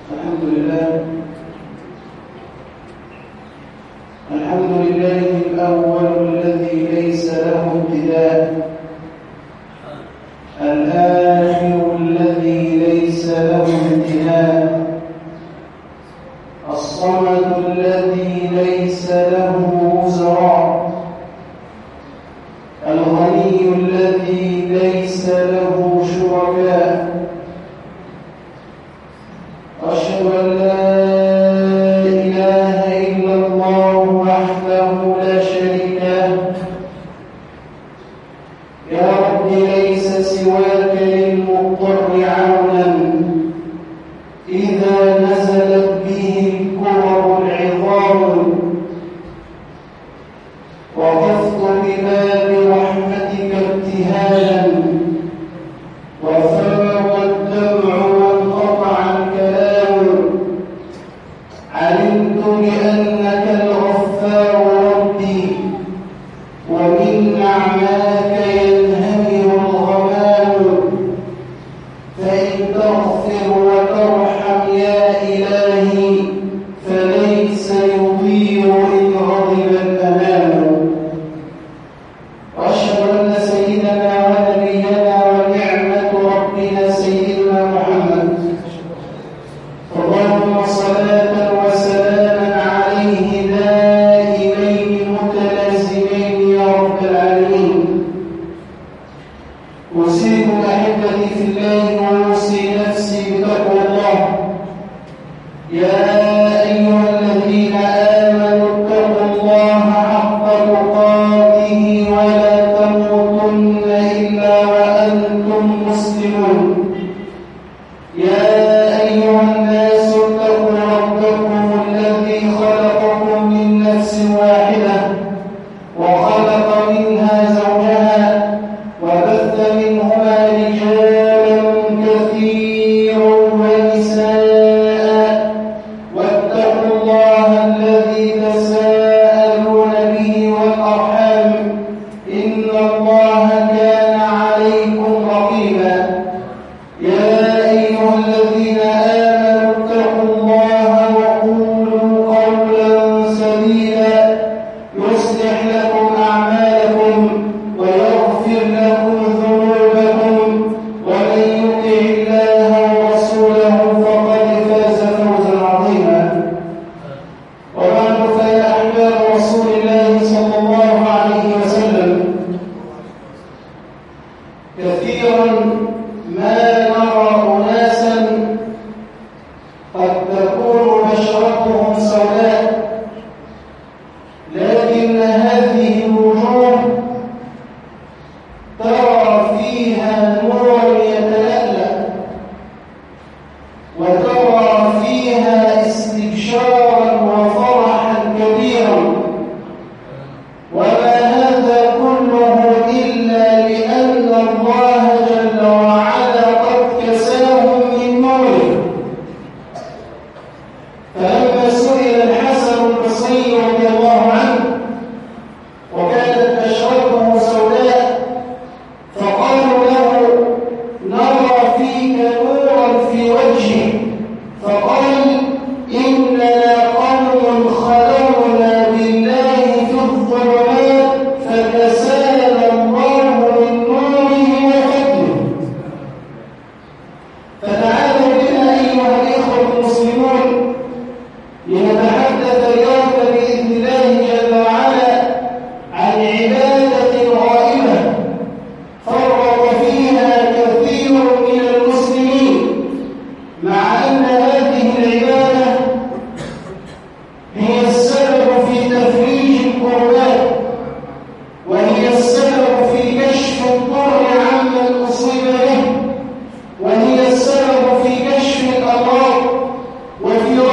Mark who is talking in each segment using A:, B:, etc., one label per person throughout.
A: وهي السبب في كشف الأمراض وفي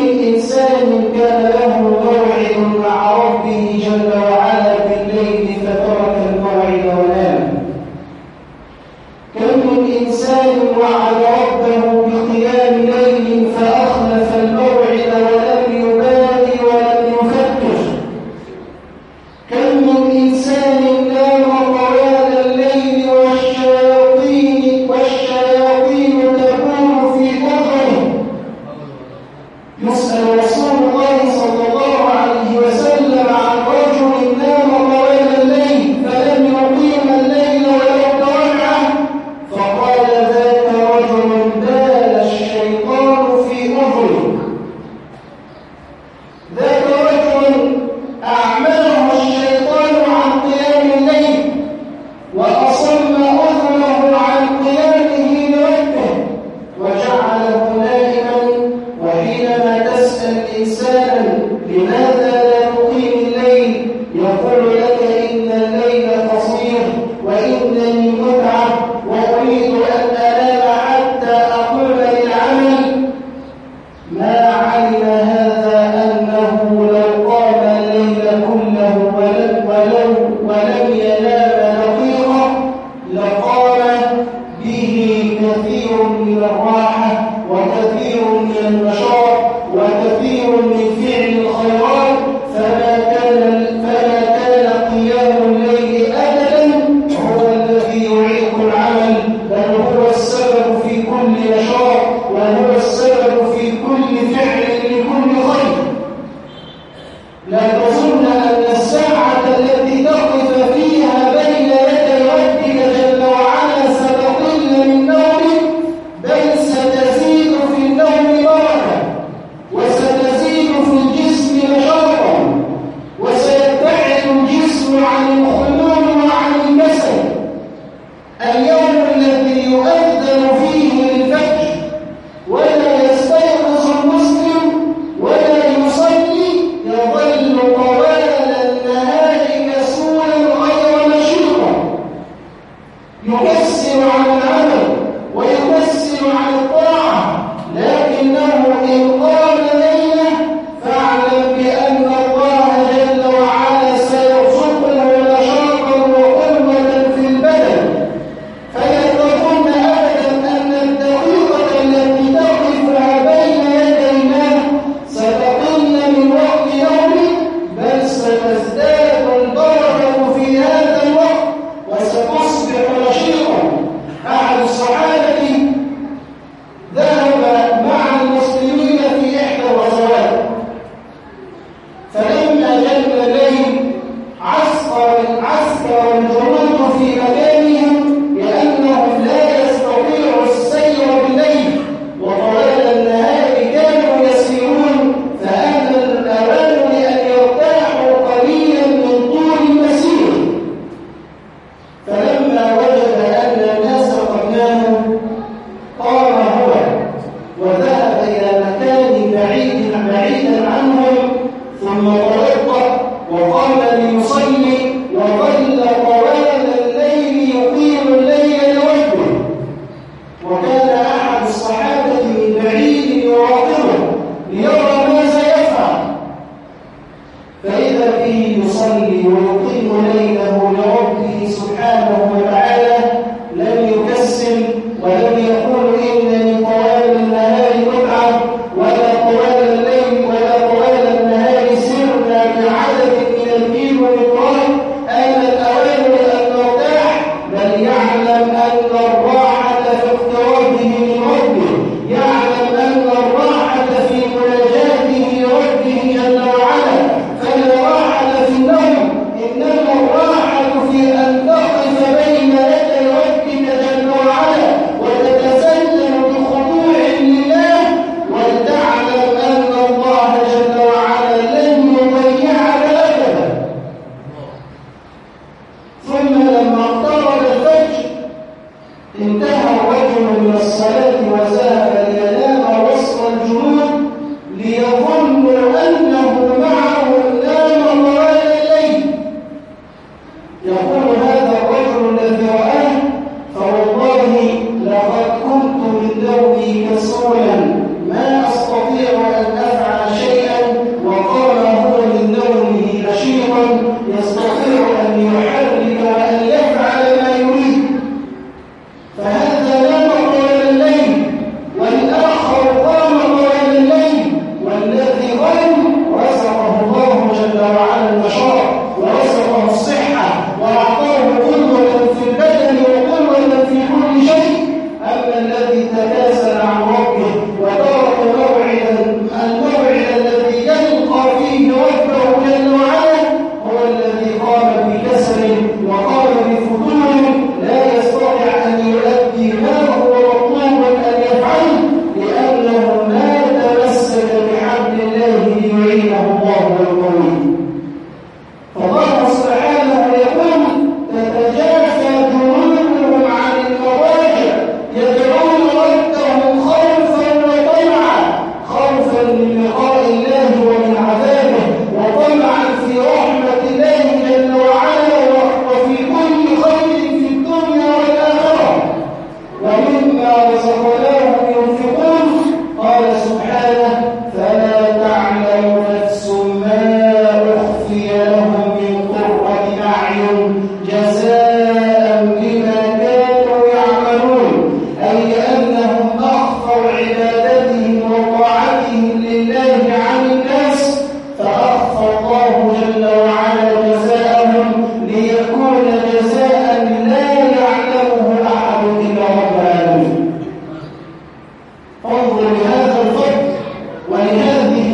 A: إنسان كان له موعد مع ربه جل وعلا بالليل فترك الموعد ونام. كم من إنسان وعد ربه بقيام ليل فأخلف الموعد ولم يبالي ولم يفكر. كم من إنسان نام طوال الليل والشياطين تكون في ظهره. يسأل رسول الله صلى الله عليه وسلم عن رجل نام طوال الليل فلم يقيم الليل ولو بركعة، فقال ذاك رجل بال الشيطان في أذنه. ذاك رجل أعمله الشيطان عن قيام الليل وأصم أذنه عن قيامه لربه وجعله نائما. وحينما تسأل إنسانا لماذا لا تقيم الليل يقول لك إن الليل قصير وإنني متعب وأريد أن أنام حتى أقوم للعمل. ما علم هذا أنه لو قام الليل كله ولم ينام دقيقة لقام به كثير من الراحة وكثير من النشاط وكثير من فعل الخيرات. فما كان قيام الليل أبدا هو الذي يعيق العمل، بل هو السبب في كل نشاط وهو السبب في كل فعل لكل خير. لا تظن أن الساعة التي تقف فيها بين يدي ربك جل وعلا ستقل من نومك، بل ستزيد في النوم بركة وستزيد في الجسم نشاطا وسيبتعد الجسم عن الخمول وعن الكسل. اليوم الذي يؤذن فيه للفجر ولا يستيقظ المسلم ولا يصلي يظل طوال النهار كسولا غير نشيطا، يكسل عن العمل ويكسل عن الطاعة. لكنه إن قام ليلة فاعلم بأن الله جل وعلا سيرزقه نشاطا وقوة في البدن. فلا تظن أبدا أن الدقيقة التي تقفها بين يدي الله ستقل من وقت يومك، بل ستزداد البركة في هذا الوقت وستصبح نشيطا. أحد الصحابة ذهب مع المسلمين في إحدى الغزوات، فلما جن الليل عسكر الجنود في مكانهم لأنهم لا يستطيعوا السير بالليل وطوال النهار كانوا يسيرون، فآن الأوان لأن يرتاحوا قليلا من طول المسير. فلما وجد أن الناس قد ناموا قام هو وذهب إلى مكان بعيدا عنهم ثم توضأ وقام ليصلي وظل طوال الليل يقيم الليل لربه. وكان أحد الصحابة من بعيد يراقبه ليرى ماذا يفعل، فإذا به يصلي ويقيم ليله لربه سبحانه وتعالى. لم يكسل ولم يقول إنني طوال النهار متعب ولا طوال الليل ولا طوال النهار سرنا بعدد من الكيلومترات آن الأوان لأن نرتاح، بل يعلم أن الراحة في اقترابه من ربه، يعلم أن الراحة في مناجاته لربه جل وعلا. فلا راحة في النوم، إنما الراحة في أن تقف بين يدي ربك جل وعلا وتتسلم بخضوع لله ولتعلم أن الله جل وعلا لن يضيعك أبدا. ثم لما اقترب الفجر انتهى الرجل من الصلاة وذهب لينام وسط الجنود ليظنوا أنه معه نام طوال الليل. يقول هذا الرجل الذي رآه فوالله لقد كنت من نومي كسولا ما أستطيع أن أفعل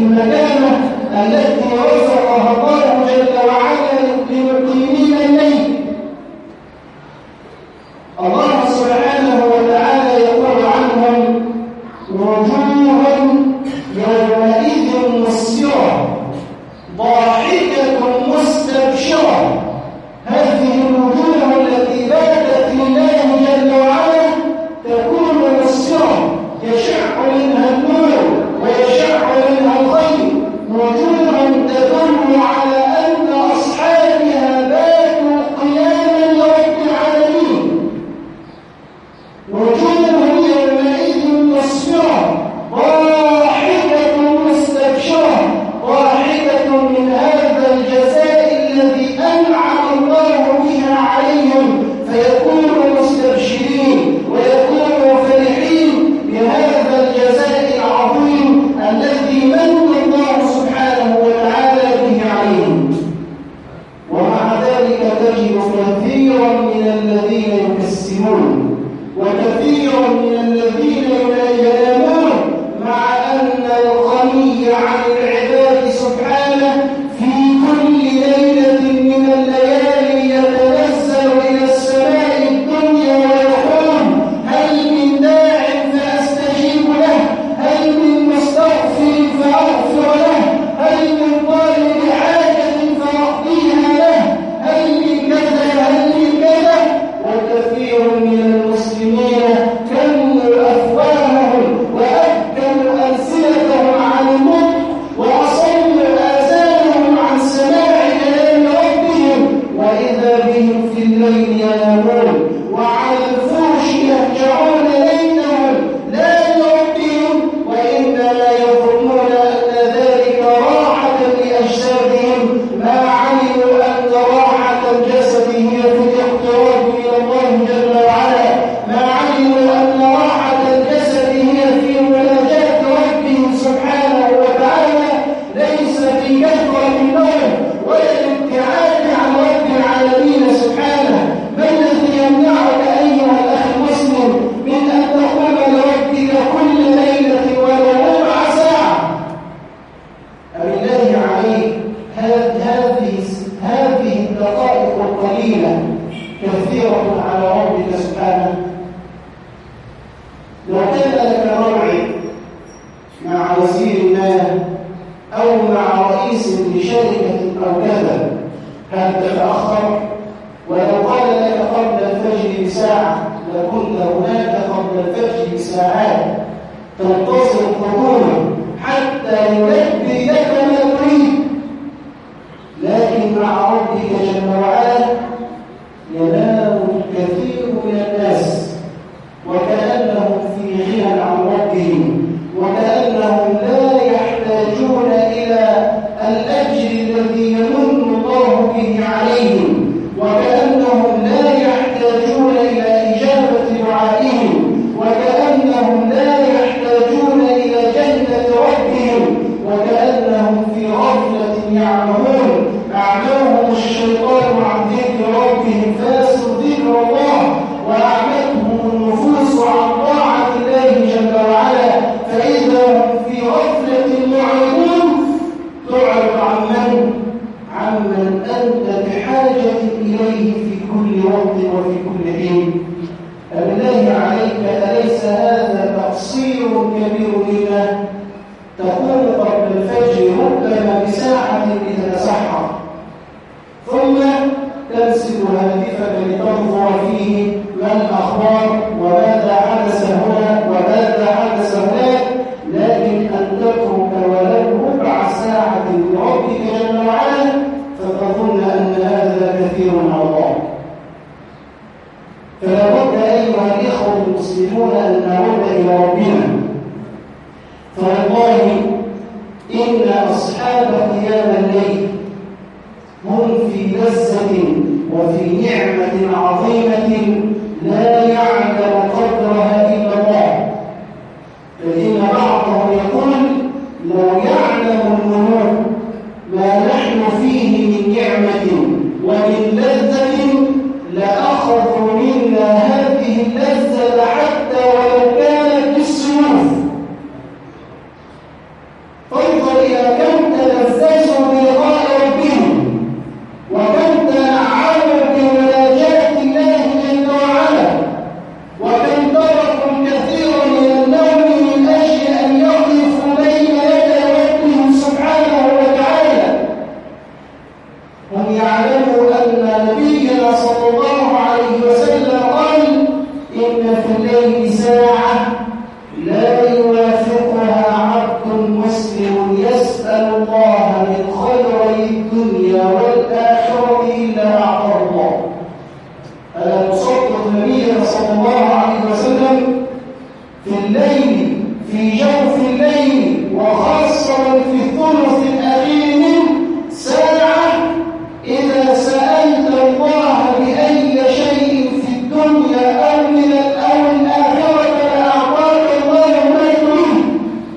A: المكانة التي رزقها الله جل وعلا لمقيمين الليل. الله سبحانه وتعالى يقول عنهم: وجوه يومئذ مسفرة ضاحكة مستبشرة. هذه الوجوه التي باتت لله جل وعلا تكون مسفرة، يشع منها النور ويشع منها الخير، وجوه تدل على أن أصحابها باتوا قياما لرب العالمين. وجوه يومئذ مسفرة ضاحكة مستبشرة، ضاحكة من هذا الجزاء الذي أنعم الله بها عليهم، فيكونوا مستبشرين ويكونوا فرحين بهذا الجزاء العظيم الذي من الله سبحانه وتعالى به عليهم. ومع ذلك تجد كثيرا من الذين يكسرون وكثيرا من الذين ينامون، مع أن الغني عن العباد سبحانه في كل ليلة من الليالي يتنزل إلى السماء الدنيا ويقول: هل من داع فأستجيب له؟ هل من مستغفر فأغفر له؟ هل من طالب حاجة فأقضيها له؟ هل من كذا؟ هل من كذا؟ وكثير من المسلمين كموا أفواههم وأبكموا ألسنتهم عن النطق وأصموا آذانهم عن سماع كلام ربهم، وإذا بهم في الليل ينامون وعلى الفرش يهجعون ليلهم لا لربهم، وإنما يظنون أن ذلك راحة لأجسادهم، ما علموا أن راحة الجسد هي في الاقتراب إلى الله جل وعلا، ما علموا أن راحة الجسد هي في مناجاة ربه سبحانه وتعالى، ليس في كثرة النوم ولا الابتعاد عن رب العالمين سبحانه. ما الذي يمنعك أيها الأخ المسلم من أن تقوم لربك كل ليلة ولو ربع ساعة؟ بالله عليك، هذه الدقائق القليلة كثيرة على ربك سبحانه. لو كان لك موعد مع وزير ما أو مع رئيس لشركة أو كذا، هل تتأخر؟ ولو قال لك قبل الفجر بساعة لكنت هناك قبل الفجر بساعات تنتظر الحكومة حتى يلبي لك ما تريد. لكن مع ربك جل وعلا ينام الكثير من الناس وكأنهم في غنى عن ربهم، وكأنهم لا يحتاجون إلى الأجر الذي يمن الله به عليهم، وكأنهم لا يحتاجون إلى إجابة دعائهم، وكأنهم لا يحتاجون إلى جنة ربهم، وكأنهم في غفلة يعمهون، أعماهم الشيطان عن ذكر ربهم فنسوا ذكر الله، وأعمتهم النفوس عن طاعة الله جل وعلا، فإذا هم في غفلة معرضون. تعرض عمن أنت بحاجة إليه في كل وقت وفي كل حين. بالله عليك، أليس هذا تقصير كبير منا؟ تقوم قبل الفجر ربما بساعة لتتسحر، ثم تمسك هاتفك لتنظر فيه ما الأخبار وماذا حدث هنا وماذا حدث هناك، لكن أن تترك ولو ربع ساعة لربك جل وعلا فتظن أن هذا كثير على الله. فلا بد أيها الإخوة المسلمون أن نعود إلى ربنا. فوالله إن أصحاب قيام الليل هم في لذة وفي نعمة عظيمة لا يعلم قدرها إلا الله. فإن بعضهم يقول: لو يعلم الملوك ما نحن فيه من نعمة ومن لذة لأخذوا منا هذه اللذة حتى ولو كانت بالسيوف. فانظر الملائكة كم تلذذوا بلقاء ربهم وكم تنعموا بمناجاة الله جل وعلا وكم تركوا كثيرا من النوم من أجل أن يقفوا بين يدي ربهم سبحانه وتعالى. هم يعلموا أن نبينا صلى الله عليه وسلم قال إن في الليل ساعة لا يوافقها عبد مسلم يسأل الله من خير الدنيا والآخرة إلا أعطاه الله. ألا نصدق نبينا صلى الله عليه وسلم في الليل في جوف الليل وخاصة في الثلث الأخير منه ساعة إذا سألت الله بأي شيء في الدنيا أو الآخرة لأعطاك الله ما تريد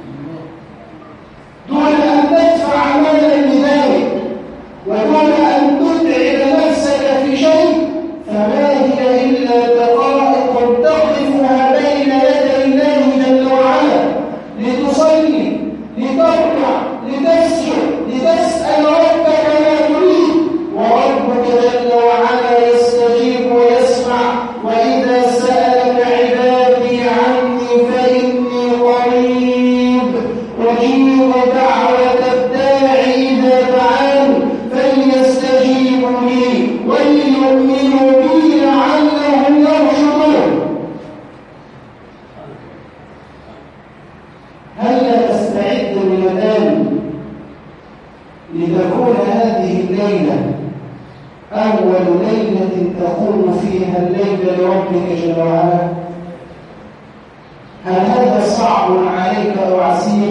A: دون أن تدفع مالا لذلك ودون أن تتعب نفسك في شيء. فما هي إلا دقائق تقفها بين يدي الله جل وعلا لتصلي لتركع لتسجد لتسأل ربك ما تريد وربك جل وعلا يستجيب ويسمع. وإذا سألك عبادي عني فإني قريب أجيب دعوة الداعي إذا دعان فليستجيبوا لي وليؤمنوا بي لعلهم يرشدون. هل تستعد من الآن لتكون هذه الليلة أول ليلة تقوم فيها الليل لربك جل وعلا؟ هل هذا صعب عليك أو عسير؟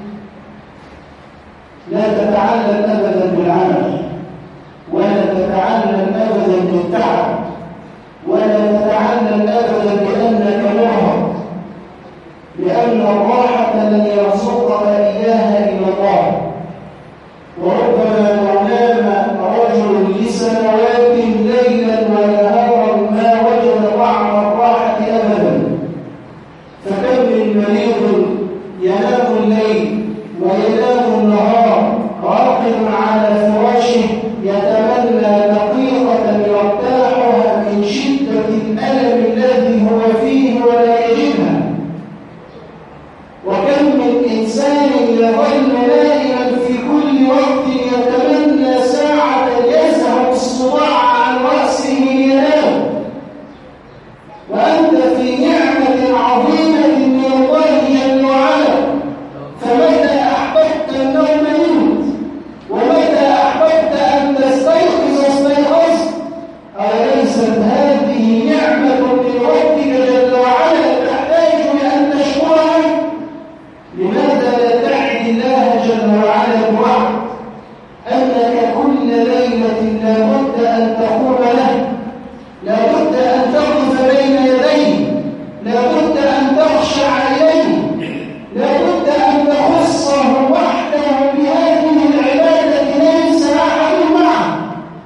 A: لا تتعلم أبدا بالعمل ولا تتعلم أبدا بالتعب ولا تتعلم أبدا بأنك مرهق، لأن الراحة لن يرزقك إياها إلا الله. وربما لو نام رجل لسنوات ليلا ونهارا ما وجد طعم الراحة أبدا. فكم من مريض ينام الليل وينام النهار راقد على فراشه يتمنى دقيقة يرتاحها من شدة الألم الذي هو فيه ولا يجدها. وكم من إنسان يظل نائما في كل وقت يتمنى ساعة يزهق الصداع عن رأسه ينام. وأنت في نعمة عظيمة من الله جل وعلا، فمتى أحببت النوم نمت ومتى أحببت أن تستيقظ استيقظت. أليست هذه نعمة من ربك جل وعلا تحتاج لأن تشكرها؟ لماذا لا تعد الله جل وعلا بوعد أنك كل ليلة لابد أن تقوم له، لابد أن تقف بين يديه، لابد أن تخشع إليه، لابد أن تخصه وحده بهذه العبادة ليس أحد معه؟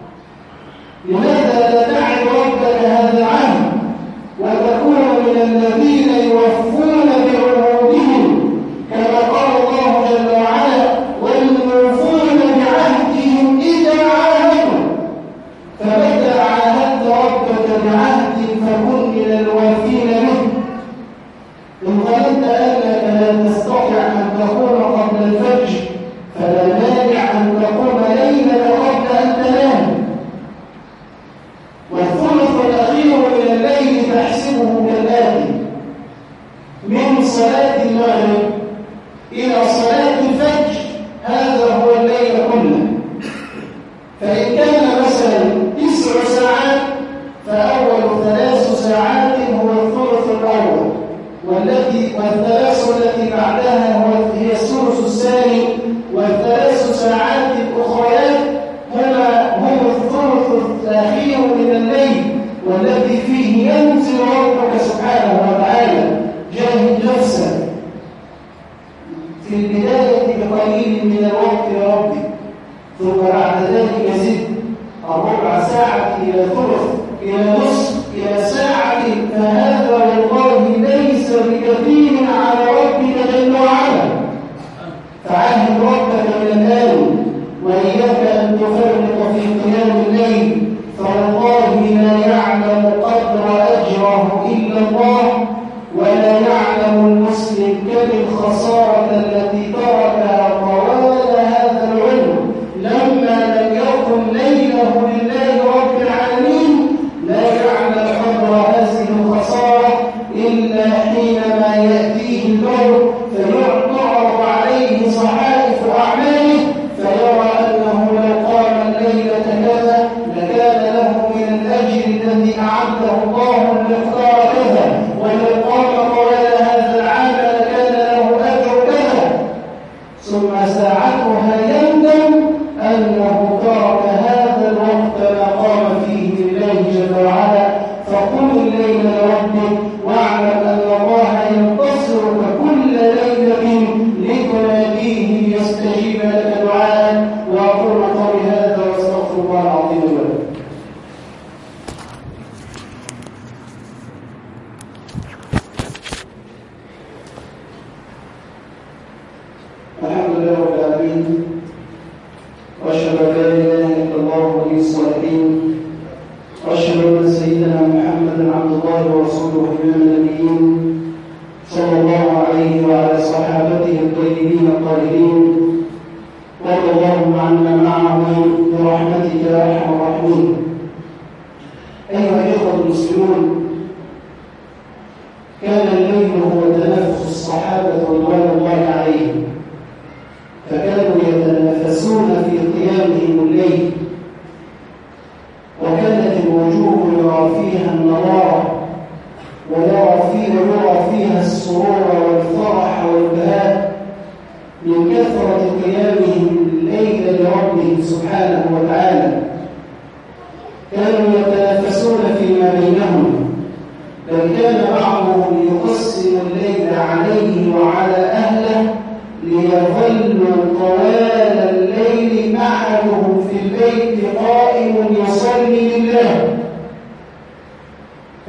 A: لماذا لا تعد ربك هذا العهد وتكون من الذين يوفون بعهودهم كما قال الله جل وعلا والموفون بعهدهم إذا عاهدوا؟ فمتى عاهدت ربك بعهد فكن من الوافين به. إن ظننت أنك لا تستطيع أن تقوم قبل الفجر فلا مانع أن تقوم ليلا قبل أن تنام. والثلث الأخير من الليل تحسبه كالآتي: من صلاة المغرب إلى صلاة الفجر، هذا هو الليل كله. فإن كان مثلا 9 ساعات فأول 3 ساعات هو الثلث الأول، والثلاث التي بعدها هي الثلث الثاني، والثلاث ساعات الأخريات هم الثلث الأخير من الليل والذي فيه ينزل ربك سبحانه وتعالى. جاهد نفسك في البداية بقليل من الوقت لربك، ثم بعد ذلك زد الربع ساعة إلى ثلث إلى نصف إلى ساعة، فهذا والله ليس بكثير على ربك جل وعلا. فعاهد ربك ساعتها يندم أنه ترك هذا الوقت ما قام فيه لله جل وعلا. فقم الليل لربك واعلم أن الله ينتصرك كل ليلة لتناديه ليستجيب لك دعاء. وأقول قولي هذا واستغفر الله العظيم لكم. الحمد لله رب العالمين، واشهد ان لا اله الا الله ولي الصالحين، واشهد ان سيدنا محمدا عبد الله ورسوله امام النبيين صلى الله عليه وعلى صحابته الطيبين الطاهرين، وارض اللهم عنا معهم برحمتك يا ارحم الراحمين. ايها الاخوه المسلمون، كان الليل هو تنافس الصحابه رضوان الله عليهم، فكانوا يتنافسون في قيامهم الليل، وكانت الوجوه يرى فيها النضاره ويرى فيها السرور والفرح والبهاء من كثرة قيامهم الليل لربهم سبحانه وتعالى. كانوا يتنافسون فيما بينهم، بل كان بعضهم يقسم الليل عليه وعلى أهله ليظلوا طوال الليل أحدهم في البيت قائم يصلي لله،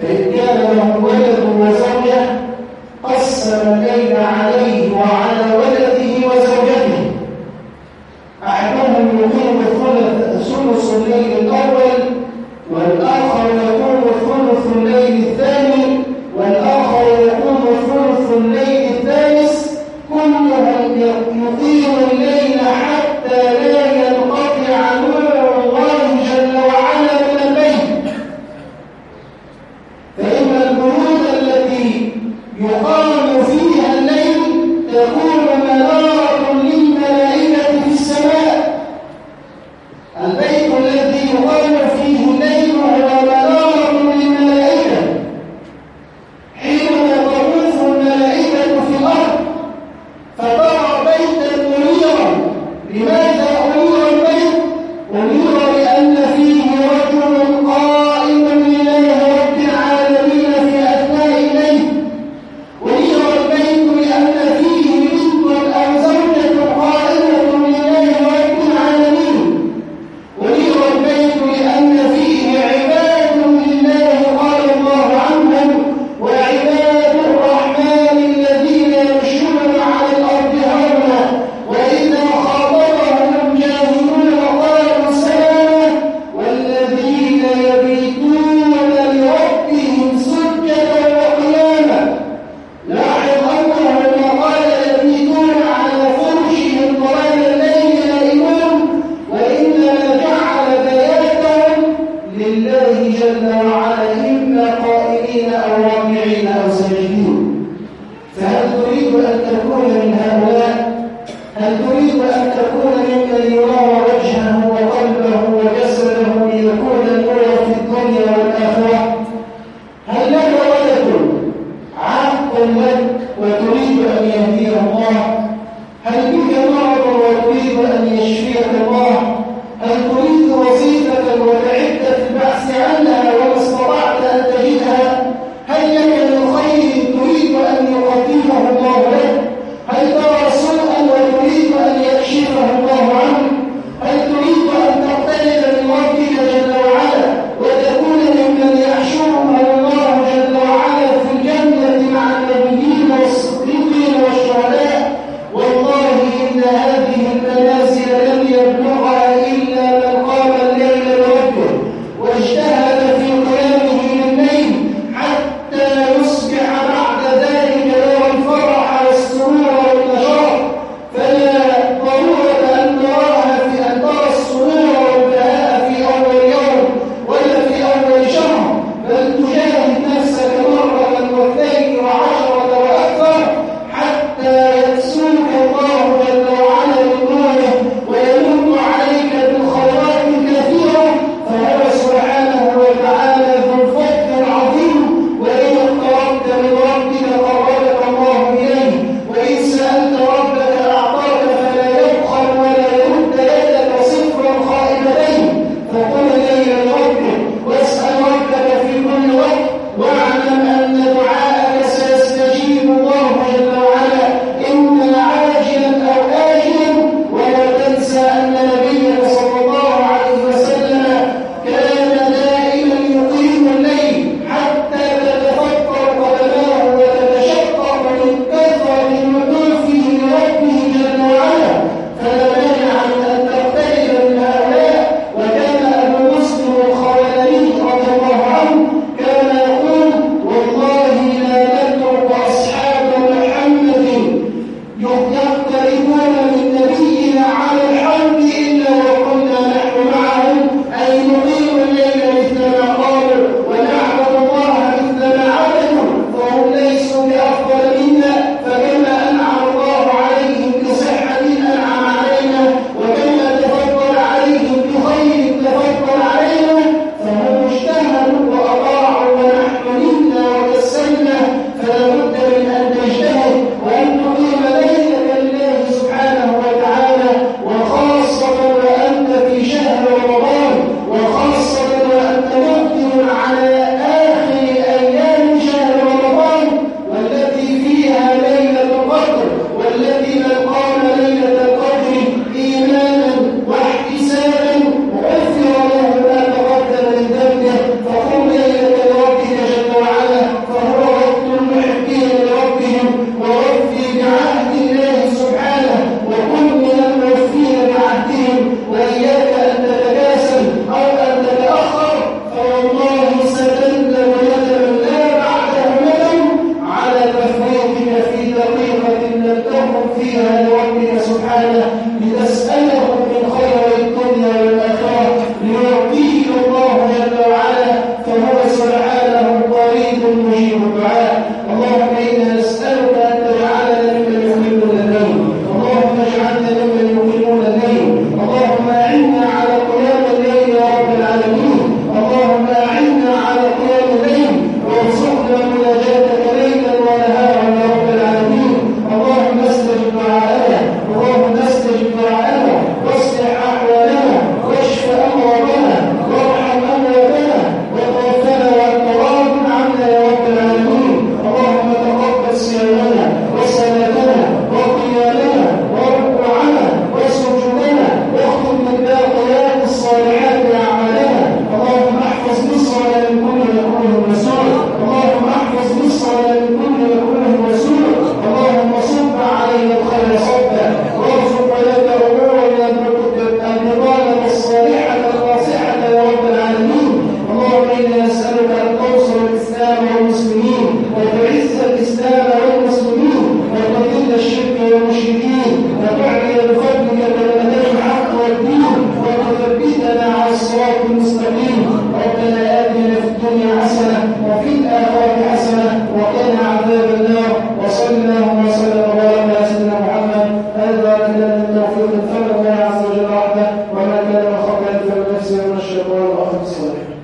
A: القدس والحمد.